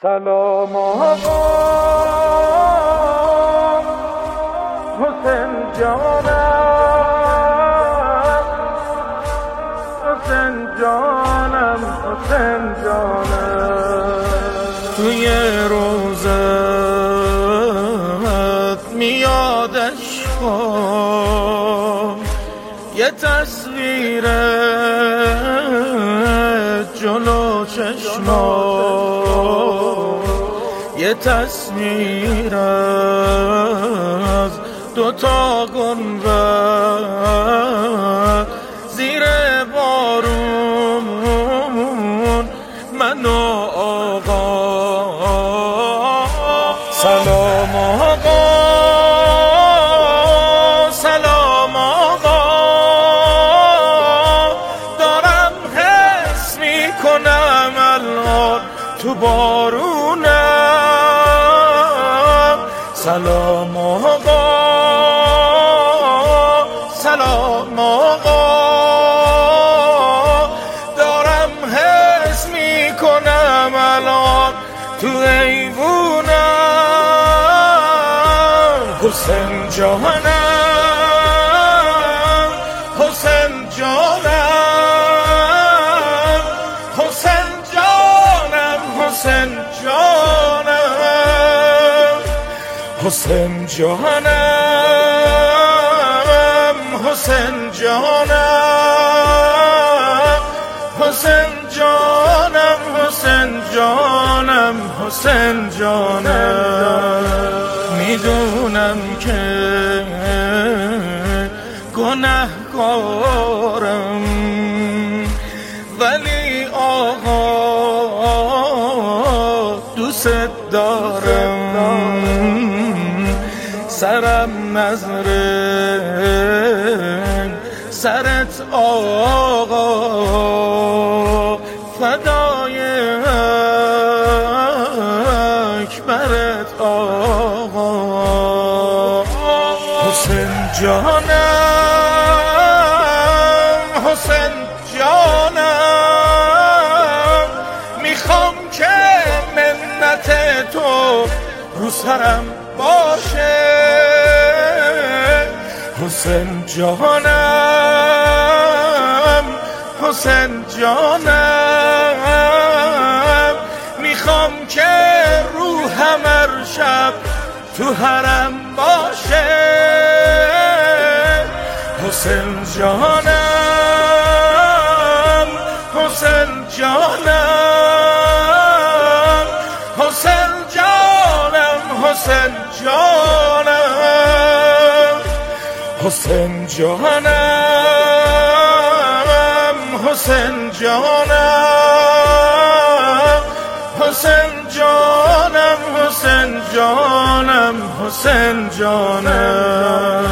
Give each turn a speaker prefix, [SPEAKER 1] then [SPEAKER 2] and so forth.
[SPEAKER 1] سلام آقا حسین جانم، حسین جانم، حسین جانم. توی روزت میادش کن یه تصویر جلو چشمام، یه تصویر از دوتا گنبد زیر بارون من و آقا. سلام آقا، سلام آقا، دارم حس میکنم الان تو بارونم. سلام آقا، سلام آقا، دارم حس میکنم الان تو ایوونم. حسین جانم، حسین جانم، حسین جانم، حسین جانم، حسین جانم، حسین جانم، حسین جانم، حسین جانم، حسین جانم. میدونم که گناهکارم ولی آقا دوست دارم. سرم نذره سرت آقا، فدای اکبرت آقا. حسین جانم، حسین جانم، میخوام که منت تو رو سرم باشه. حسین جانم، حسین جانم، میخوام که روحم هر شب تو حرم باشه. حسین جانم، حسین جانم، حسین جانم، حسین جانم، حسین جانم، حسین جانم، حسین جانم، حسین جانم، حسین جانم.